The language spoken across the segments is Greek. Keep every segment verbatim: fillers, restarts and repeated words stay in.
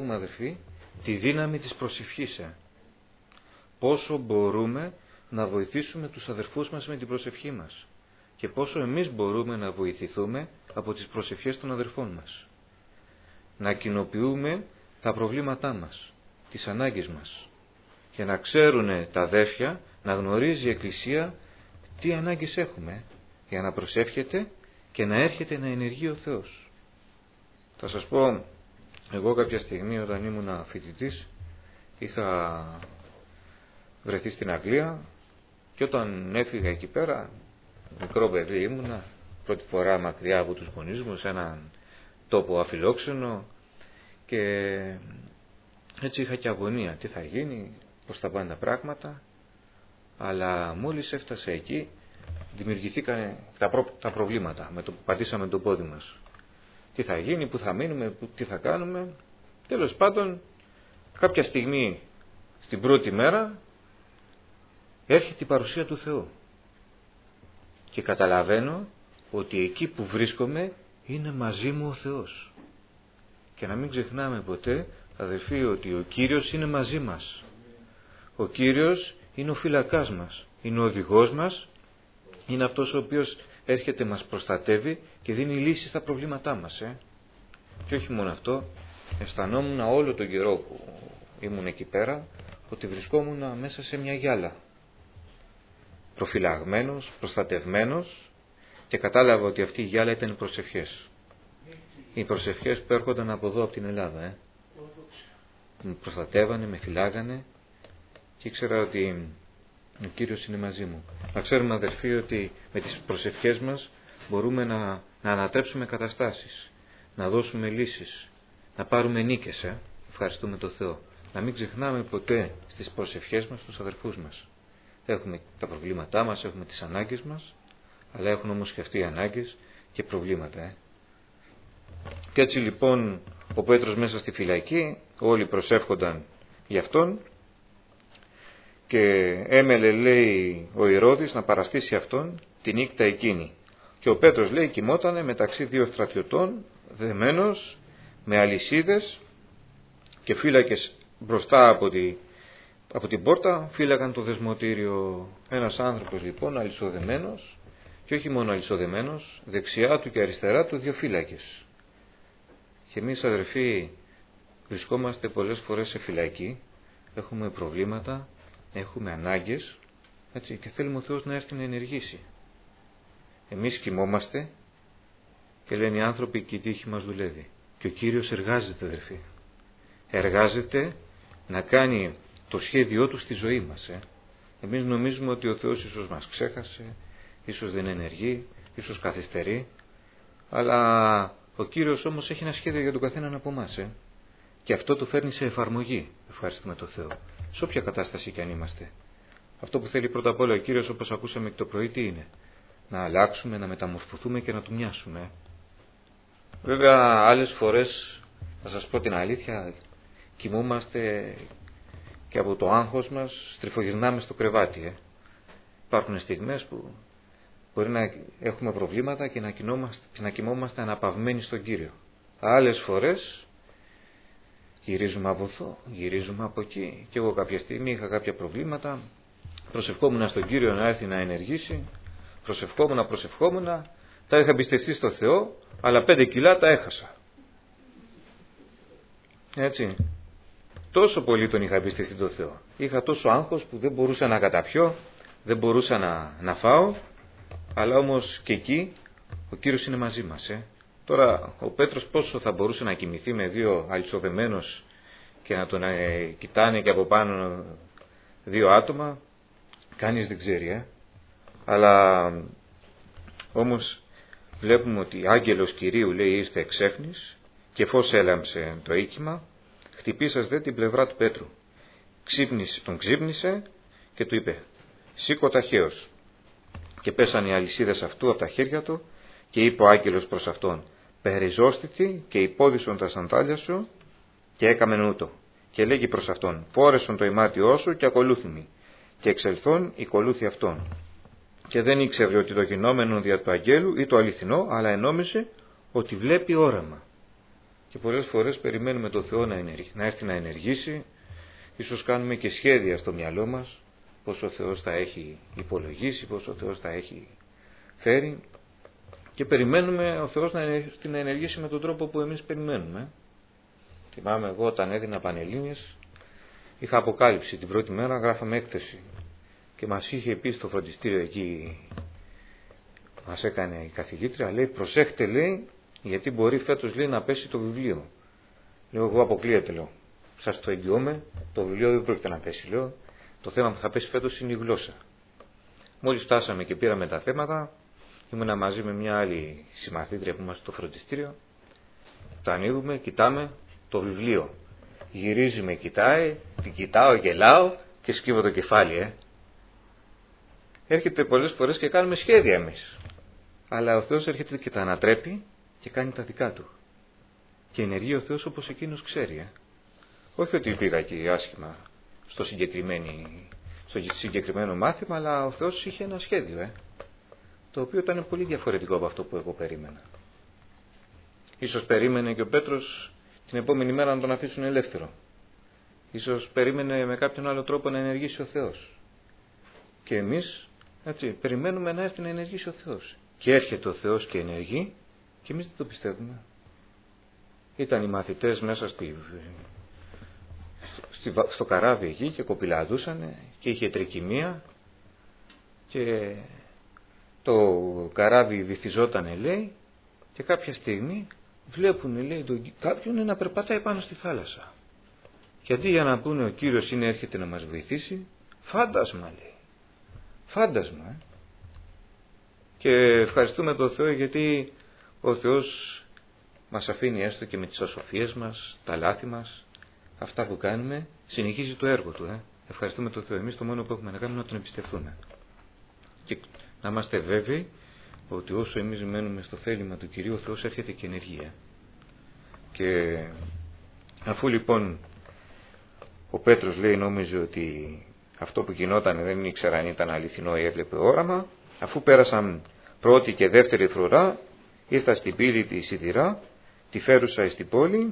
έχουμε, αδερφοί, τη δύναμη της προσευχής. Ε. Πόσο μπορούμε να βοηθήσουμε τους αδερφούς μας με την προσευχή μας και πόσο εμείς μπορούμε να βοηθηθούμε από τις προσευχές των αδερφών μας. Να κοινοποιούμε τα προβλήματά μας, τις ανάγκες μας, για να ξέρουν τα αδέρφια, να γνωρίζει η Εκκλησία τι ανάγκες έχουμε, για να προσεύχεται και να έρχεται να ενεργεί ο Θεός. Θα σας πω, εγώ κάποια στιγμή όταν ήμουν φοιτητής είχα βρεθεί στην Αγγλία και όταν έφυγα εκεί πέρα, μικρό παιδί ήμουνα, πρώτη φορά μακριά από τους γονείς μου, σε έναν τόπο αφιλόξενο, και έτσι είχα και αγωνία, τι θα γίνει, πώς θα πάνε τα πράγματα, αλλά μόλις έφτασε εκεί δημιουργηθήκαν τα, προ... τα προβλήματα, με το που πατήσαμε το πόδι μας. Τι θα γίνει, πού θα μείνουμε, τι θα κάνουμε. Τέλος πάντων, κάποια στιγμή στην πρώτη μέρα έρχεται η παρουσία του Θεού και καταλαβαίνω ότι εκεί που βρίσκομαι είναι μαζί μου ο Θεός. Και να μην ξεχνάμε ποτέ, αδελφοί, ότι ο Κύριος είναι μαζί μας. Ο Κύριος είναι ο φύλακάς μας, είναι ο οδηγός μας, είναι αυτός ο οποίος έρχεται, μας προστατεύει και δίνει λύσεις στα προβλήματά μας. Ε. Και όχι μόνο αυτό, αισθανόμουν όλο τον καιρό που ήμουν εκεί πέρα ότι βρισκόμουν μέσα σε μια γυάλα. Προφυλαγμένος, προστατευμένος, και κατάλαβα ότι αυτή η γυάλα ήταν οι προσευχές. Οι προσευχές που έρχονταν από εδώ, από την Ελλάδα. Ε. Με προστατεύανε, με φυλάγανε και ήξερα ότι ο Κύριος είναι μαζί μου. Να ξέρουμε, αδερφοί, ότι με τις προσευχές μας μπορούμε να, να ανατρέψουμε καταστάσεις, να δώσουμε λύσεις, να πάρουμε νίκες. Ε. Ευχαριστούμε τον Θεό. Να μην ξεχνάμε ποτέ στις προσευχές μας τους αδερφούς μας. Έχουμε τα προβλήματά μας, έχουμε τις ανάγκες μας, αλλά έχουν όμως και αυτοί οι ανάγκες και προβλήματα. Ε. Και έτσι λοιπόν ο Πέτρος μέσα στη φυλακή, όλοι προσεύχονταν για αυτόν και έμελε, λέει, ο Ηρώδης να παραστήσει αυτόν τη νύχτα εκείνη. Και ο Πέτρος, λέει, κοιμότανε μεταξύ δύο στρατιωτών, δεμένος με αλυσίδες, και φύλακες μπροστά από, τη, από την πόρτα φύλαγαν το δεσμοτήριο. Ένας άνθρωπος λοιπόν αλυσοδεμένος, και όχι μόνο αλυσοδεμένος, δεξιά του και αριστερά του δύο φύλακες. Και εμείς, αδερφοί, βρισκόμαστε πολλές φορές σε φυλακή, έχουμε προβλήματα, έχουμε ανάγκες, έτσι, και θέλουμε ο Θεός να έρθει να ενεργήσει. Εμείς κοιμόμαστε και λένε οι άνθρωποι και η τύχη μας δουλεύει. Και ο Κύριος εργάζεται, αδερφοί. Εργάζεται να κάνει το σχέδιό του στη ζωή μας. Ε. Εμείς νομίζουμε ότι ο Θεός ίσως μας ξέχασε, ίσως δεν ενεργεί, ίσως καθυστερεί, αλλά ο Κύριος όμως έχει ένα σχέδιο για τον καθέναν από εμάς. Ε. Και αυτό το φέρνει σε εφαρμογή, ευχαριστούμε τον Θεό, σε όποια κατάσταση κι αν είμαστε. Αυτό που θέλει πρώτα απ' όλα ο Κύριος, όπως ακούσαμε και το πρωί, τι είναι? Να αλλάξουμε, να μεταμορφωθούμε και να Του μοιάσουμε. Βέβαια άλλες φορές, θα σας πω την αλήθεια, κοιμούμαστε και από το άγχος μας στριφογυρνάμε στο κρεβάτι. Ε. Υπάρχουν στιγμές που μπορεί να έχουμε προβλήματα και να, και να κοιμόμαστε αναπαυμένοι στον Κύριο. Άλλες φορές γυρίζουμε από εδώ, γυρίζουμε από εκεί. Και εγώ κάποια στιγμή είχα κάποια προβλήματα, προσευχόμουν στον Κύριο να έρθει να ενεργήσει, προσευχόμουν, προσευχόμουν, τα είχα εμπιστευτεί στο Θεό, αλλά πέντε κιλά τα έχασα. Έτσι. Τόσο πολύ τον είχα εμπιστευτεί τον Θεό. Είχα τόσο άγχος που δεν μπορούσα να καταπιώ, δεν μπορούσα να, να φάω, αλλά όμως και εκεί ο Κύριος είναι μαζί μας. Ε. Τώρα ο Πέτρος πόσο θα μπορούσε να κοιμηθεί με δύο αλυσοδεμένους και να τον ε, κοιτάνε και από πάνω δύο άτομα, κανείς δεν ξέρει. Ε. Αλλά όμως βλέπουμε ότι άγγελος Κυρίου, λέει, ήρθε εξέφνης και φως έλαμψε το οίκημα, χτυπήσας δε την πλευρά του Πέτρου. Ξύπνησε, τον ξύπνησε και του είπε, σήκω ταχαίως. Και πέσαν οι αλυσίδες αυτού από τα χέρια του και είπε ο άγγελος προς αυτόν, περιζώστητη και υπόδισον τα σαντάλια σου, και έκαμεν ούτω. Και λέγει προς αυτόν, φόρεσον το ημάτιό σου και ακολούθημι. Και εξελθών ακολούθη αυτόν. Και δεν ήξερε ότι το γινόμενο δια του αγγέλου ή το αληθινό, αλλά ενόμισε ότι βλέπει όραμα. Και πολλές φορές περιμένουμε το Θεό να, ενεργ... να έρθει να ενεργήσει, ίσως κάνουμε και σχέδια στο μυαλό μας, πώς ο Θεός θα έχει υπολογίσει, πώς ο Θεός θα έχει φέρει, και περιμένουμε ο Θεός να, να ενεργήσει με τον τρόπο που εμείς περιμένουμε. Θυμάμαι εγώ όταν έδινα Πανελλήνιες, είχα αποκάλυψη την πρώτη μέρα, γράφαμε έκθεση και μας είχε πει στο φροντιστήριο εκεί, μας έκανε η καθηγήτρια, λέει προσέχτε, λέει, γιατί μπορεί φέτος, λέει, να πέσει το βιβλίο. Λέω εγώ αποκλείεται, λέω, σας το εγγυώμαι, το βιβλίο δεν πρόκειται να πέσει, λέω, το θέμα που θα πέσει φέτος είναι η γλώσσα. Μόλις φτάσαμε και πήραμε τα θέματα, ήμουνα μαζί με μια άλλη συμμαθήτρια που είμαστε στο φροντιστήριο, το ανοίγουμε, κοιτάμε το βιβλίο. Γυρίζει, με κοιτάει, την κοιτάω, γελάω και σκύβω το κεφάλι, ε. Έρχεται πολλές φορές και κάνουμε σχέδια εμείς. Αλλά ο Θεός έρχεται και τα ανατρέπει και κάνει τα δικά του. Και ενεργεί ο Θεός όπως εκείνος ξέρει, ε. Όχι ότι πήγα εκεί άσχημα στο, στο συγκεκριμένο μάθημα, αλλά ο Θεός είχε ένα σχέδιο, ε. Το οποίο ήταν πολύ διαφορετικό από αυτό που εγώ περίμενα. Ίσως περίμενε και ο Πέτρος την επόμενη μέρα να τον αφήσουν ελεύθερο. Ίσως περίμενε με κάποιον άλλο τρόπο να ενεργήσει ο Θεός. Και εμείς, έτσι, περιμένουμε να έρθει να ενεργήσει ο Θεός. Και έρχεται ο Θεός και ενεργεί και εμείς δεν το πιστεύουμε. Ήταν οι μαθητές μέσα στη, στη, στο καράβι εκεί και κοπηλαδούσαν και είχε τρικυμία και το καράβι βυθιζότανε, λέει, και κάποια στιγμή βλέπουν, λέει, τον, κάποιον να περπατάει πάνω στη θάλασσα. Και αντί για να πούνε ο Κύριος είναι, έρχεται να μας βοηθήσει, φάντασμα, λέει. Φάντασμα, ε. Και ευχαριστούμε τον Θεό γιατί ο Θεός μας αφήνει έστω και με τις ασοφίες μας, τα λάθη μας, αυτά που κάνουμε, συνεχίζει το έργο του, ε. Ευχαριστούμε τον Θεό. Εμείς το μόνο που έχουμε να κάνουμε είναι να τον εμπιστευτούμε. Και να είμαστε βέβαιοι ότι όσο εμείς μένουμε στο θέλημα του Κυρίου, ο Θεός έρχεται και ενεργεί. Ε. Και αφού λοιπόν ο Πέτρος, λέει, νόμιζε ότι αυτό που γινόταν δεν ήξερα αν ήταν αληθινό ή έβλεπε όραμα, αφού πέρασαν πρώτη και δεύτερη φορά, ήρθα στην πύλη τη Σιδηρά, τη φέρουσα στην πόλη,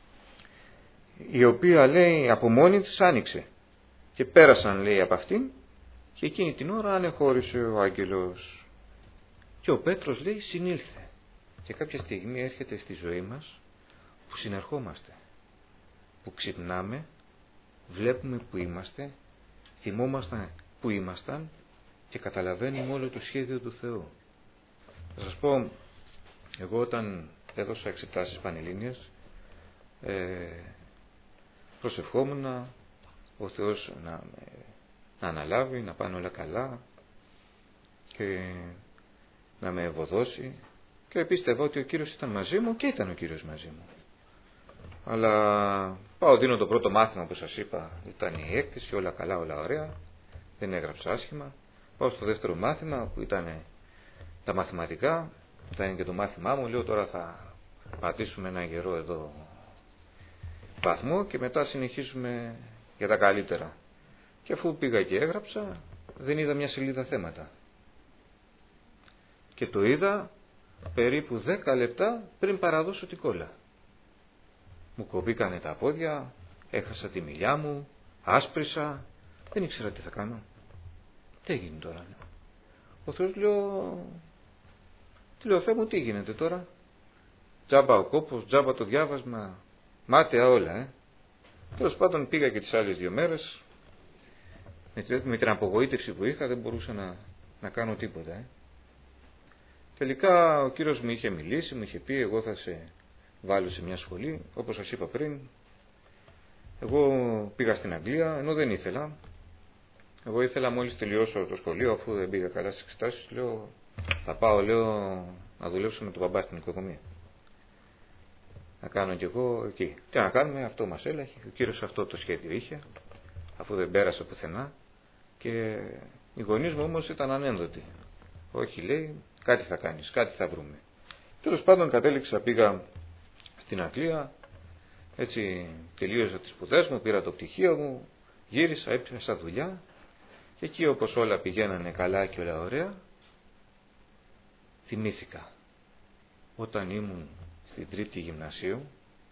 η οποία, λέει, από μόνη της άνοιξε. Και πέρασαν, λέει, από αυτήν και εκείνη την ώρα ανεχώρησε ο άγγελος. Και ο Πέτρος, λέει, συνήλθε. Και κάποια στιγμή έρχεται στη ζωή μας που συνερχόμαστε, που ξυπνάμε, βλέπουμε που είμαστε, θυμόμαστε που ήμασταν και καταλαβαίνουμε όλο το σχέδιο του Θεού. Θα σας πω, εγώ όταν έδωσα εξετάσεις Πανελλήνιες, ε, προσευχόμουν ο Θεός να, να αναλάβει, να πάνε όλα καλά και να με ευωδώσει, και πίστευα ότι ο Κύριος ήταν μαζί μου και ήταν ο Κύριος μαζί μου. Αλλά πάω, δίνω το πρώτο μάθημα που σας είπα, ήταν η έκθεση, όλα καλά, όλα ωραία, δεν έγραψα άσχημα. Πάω στο δεύτερο μάθημα που ήταν τα μαθηματικά, ήταν και το μάθημά μου, λέω τώρα θα πατήσουμε ένα γερό εδώ βαθμό και μετά συνεχίσουμε για τα καλύτερα. Και αφού πήγα και έγραψα, δεν είδα μια σελίδα θέματα. Και το είδα περίπου δέκα λεπτά πριν παραδώσω την κόλλα. Μου κοπήκανε τα πόδια, έχασα τη μιλιά μου, άσπρισα, δεν ήξερα τι θα κάνω. Τι έγινε τώρα, λέω. Ο Θεός, λέω, τι λέω, Θεέ μου, τι γίνεται τώρα. Τζάμπα ο κόπος, τζάμπα το διάβασμα, μάταια όλα, ε. Τέλος πάντων πήγα και τις άλλες δύο μέρες, με την απογοήτευση που είχα δεν μπορούσα να, να κάνω τίποτα, ε. Τελικά ο Κύριος μου είχε μιλήσει, μου είχε πει, εγώ θα σε βάλω σε μια σχολή, όπως σας είπα πριν. Εγώ πήγα στην Αγγλία, ενώ δεν ήθελα. Εγώ ήθελα μόλις τελειώσω το σχολείο, αφού δεν πήγα καλά στις εξετάσεις, λέω, θα πάω, λέω, να δουλέψω με τον μπαμπά στην οικοδομία. Να κάνω κι εγώ εκεί. Τι να κάνουμε, αυτό μας έλαχε. Ο Κύριος αυτό το σχέδιο είχε, αφού δεν πέρασε πουθενά. Και οι γονείς μου όμως ήταν ανένδοτοι. Όχι, λέει, κάτι θα κάνεις, κάτι θα βρούμε. Τέλος πάντων κατέληξα, πήγα στην Αγγλία, έτσι τελείωσα τις σπουδές μου, πήρα το πτυχίο μου, γύρισα, έπιασα δουλειά και εκεί όπως όλα πηγαίνανε καλά και όλα ωραία, θυμήθηκα όταν ήμουν στην τρίτη γυμνασίου,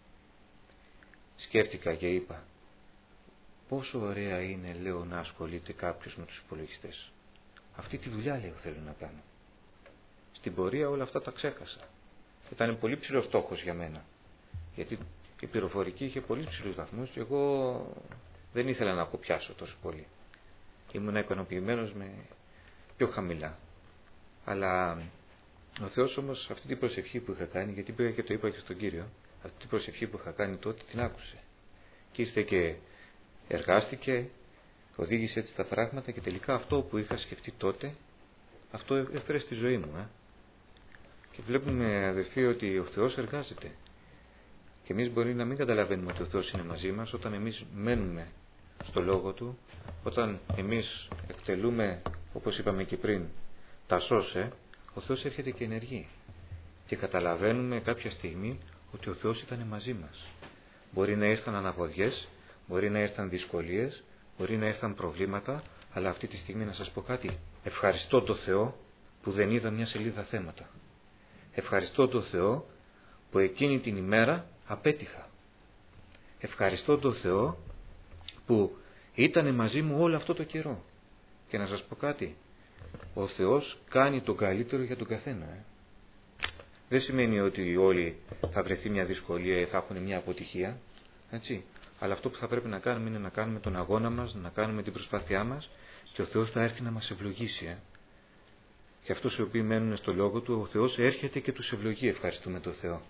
σκέφτηκα και είπα, πόσο ωραία είναι, λέω, να ασχολείται κάποιος με τους υπολογιστές. Αυτή τη δουλειά, λέω, θέλω να κάνω. Στην πορεία όλα αυτά τα ξέχασα. Ήταν πολύ ψηλός στόχος για μένα. Γιατί η πληροφορική είχε πολύ ψηλούς βαθμούς και εγώ δεν ήθελα να κοπιάσω τόσο πολύ. Ήμουν ικανοποιημένος με πιο χαμηλά. Αλλά ο Θεός όμως αυτή την προσευχή που είχα κάνει, γιατί πήγα και το είπα και στον Κύριο, αυτή την προσευχή που είχα κάνει τότε την άκουσε. Και ήρθε και εργάστηκε, οδήγησε έτσι τα πράγματα και τελικά αυτό που είχα σκεφτεί τότε, αυτό έφερε στη ζωή μου. Ε. Και βλέπουμε, αδερφοί, ότι ο Θεός εργάζεται. Και εμείς μπορεί να μην καταλαβαίνουμε ότι ο Θεός είναι μαζί μας όταν εμείς μένουμε στο Λόγο Του, όταν εμείς εκτελούμε, όπως είπαμε και πριν, τα σώσε, ο Θεός έρχεται και ενεργεί. Και καταλαβαίνουμε κάποια στιγμή ότι ο Θεός ήταν μαζί μας. Μπορεί να ήρθαν αναποδιές, μπορεί να ήρθαν δυσκολίες, μπορεί να ήρθαν προβλήματα, αλλά αυτή τη στιγμή να σας πω κάτι. Ευχαριστώ τον Θεό που δεν είδα μια σελίδα θέματα. Ευχαριστώ τον Θεό που εκείνη την ημέρα απέτυχα. Ευχαριστώ τον Θεό που ήταν μαζί μου όλο αυτό το καιρό. Και να σας πω κάτι. Ο Θεός κάνει το καλύτερο για τον καθένα. Ε. Δεν σημαίνει ότι όλοι θα βρεθεί μια δυσκολία ή θα έχουν μια αποτυχία. Έτσι. Αλλά αυτό που θα πρέπει να κάνουμε είναι να κάνουμε τον αγώνα μας, να κάνουμε την προσπάθειά μας και ο Θεός θα έρθει να μας ευλογήσει. Ε. Και αυτούς οι οποίοι μένουν στο Λόγο Του, ο Θεός έρχεται και τους ευλογεί. Ευχαριστούμε τον Θεό.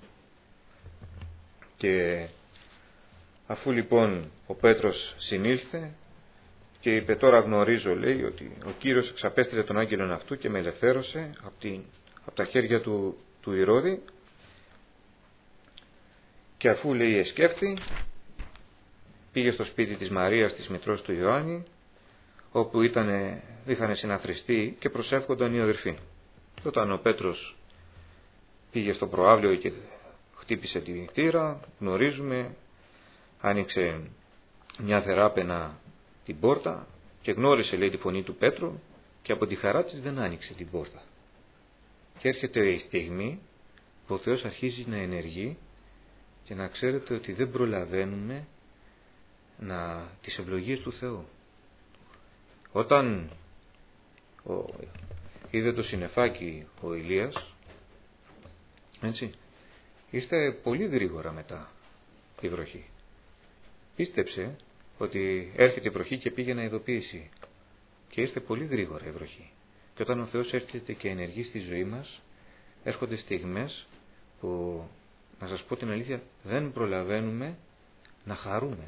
Και αφού λοιπόν ο Πέτρος συνήλθε και είπε, τώρα γνωρίζω, λέει, ότι ο Κύριος εξαπέστειλε τον άγγελον αυτού και με ελευθέρωσε από, την, από τα χέρια του, του Ηρώδη, και αφού, λέει, εσκέφθη, πήγε στο σπίτι της Μαρίας, της μητρός του Ιωάννη, όπου ήτανε, είχαν συναθριστεί και προσεύχονταν οι αδερφοί. Και όταν ο Πέτρος πήγε στο προαύλιο και χτύπησε τη θύρα, γνωρίζουμε, άνοιξε μια θεράπαινα την πόρτα και γνώρισε, λέει, τη φωνή του Πέτρου και από τη χαρά της δεν άνοιξε την πόρτα. Και έρχεται η στιγμή που ο Θεός αρχίζει να ενεργεί και να ξέρετε ότι δεν προλαβαίνουμε να, τις ευλογίες του Θεού. Όταν ο, είδε το συννεφάκι ο Ηλίας, έτσι, ήρθε πολύ γρήγορα μετά η βροχή. Πίστεψε ότι έρχεται η βροχή και πήγε να ειδοποιήσει. Και ήρθε πολύ γρήγορα η βροχή. Και όταν ο Θεός έρχεται και ενεργεί στη ζωή μας, έρχονται στιγμές που, να σας πω την αλήθεια, δεν προλαβαίνουμε να χαρούμε.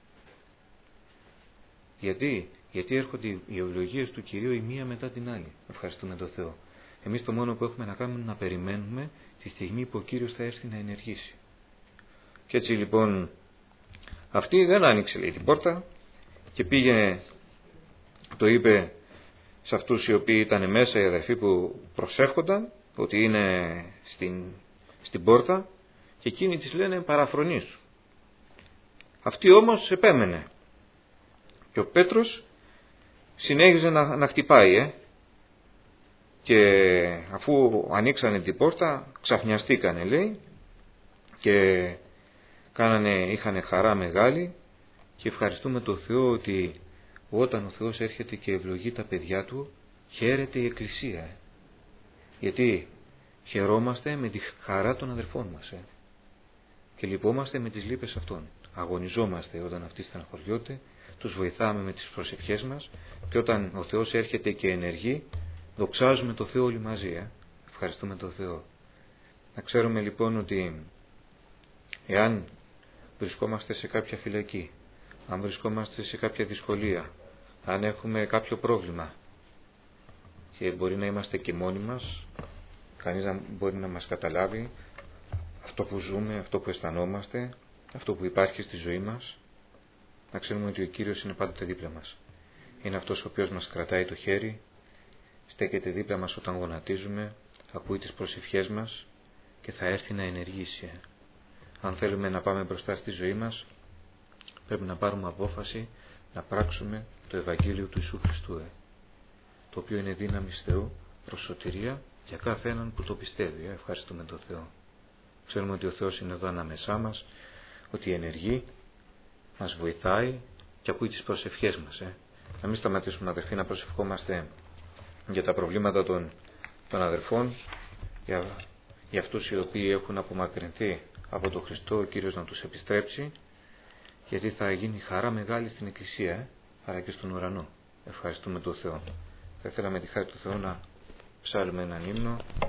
Γιατί, Γιατί έρχονται οι ευλογίες του Κυρίου η μία μετά την άλλη. Ευχαριστούμε τον Θεό. Εμείς το μόνο που έχουμε να κάνουμε είναι να περιμένουμε τη στιγμή που ο Κύριος θα έρθει να ενεργήσει. Και έτσι λοιπόν αυτή δεν άνοιξε, λέει, την πόρτα και πήγαινε, το είπε σε αυτούς οι οποίοι ήταν μέσα, οι αδερφοί που προσεύχονταν, ότι είναι στην, στην πόρτα, και εκείνοι της λένε παραφρονείς. Αυτή όμως επέμενε. Και ο Πέτρος συνέχιζε να, να χτυπάει, ε. Και αφού ανοίξανε την πόρτα, ξαφνιαστήκανε, λέει, και κάνανε, είχανε χαρά μεγάλη, και ευχαριστούμε τον Θεό ότι όταν ο Θεός έρχεται και ευλογεί τα παιδιά Του, χαίρεται η Εκκλησία. Ε. Γιατί χαιρόμαστε με τη χαρά των αδερφών μας, ε. Και λυπόμαστε με τις λύπες αυτών. Αγωνιζόμαστε όταν αυτοί στεναχωριούνται, τους βοηθάμε με τις προσευχές μας, και όταν ο Θεός έρχεται και ενεργεί, δοξάζουμε το Θεό όλοι μαζί. Ε. Ευχαριστούμε τον Θεό. Να ξέρουμε λοιπόν ότι εάν βρισκόμαστε σε κάποια φυλακή, αν βρισκόμαστε σε κάποια δυσκολία, αν έχουμε κάποιο πρόβλημα, και μπορεί να είμαστε και μόνοι μας, κανείς να μπορεί να μας καταλάβει αυτό που ζούμε, αυτό που αισθανόμαστε, αυτό που υπάρχει στη ζωή μας, να ξέρουμε ότι ο Κύριος είναι πάντοτε δίπλα μας. Είναι αυτός ο οποίος μας κρατάει το χέρι, στέκεται δίπλα μας όταν γονατίζουμε, ακούει τις προσευχές μας και θα έρθει να ενεργήσει. Αν θέλουμε να πάμε μπροστά στη ζωή μας, πρέπει να πάρουμε απόφαση να πράξουμε το Ευαγγέλιο του Ιησού Χριστού, ε, το οποίο είναι δύναμη Θεού προς σωτηρία για κάθε έναν που το πιστεύει. Ε. Ευχαριστούμε τον Θεό. Ξέρουμε ότι ο Θεός είναι εδώ ανάμεσά μας, ότι ενεργεί μας βοηθάει και ακούει τις προσευχές μας. Ε. Να μην σταματήσουμε, αδερφοί, να προσευχόμαστε για τα προβλήματα των, των αδερφών, για, για αυτούς οι οποίοι έχουν απομακρυνθεί από τον Χριστό, ο Κύριος να τους επιστρέψει, γιατί θα γίνει χαρά μεγάλη στην Εκκλησία, ε, αλλά και στον ουρανό. Ευχαριστούμε τον Θεό. Θα ήθελα με τη χάρη του Θεού να ψάλουμε έναν ύμνο.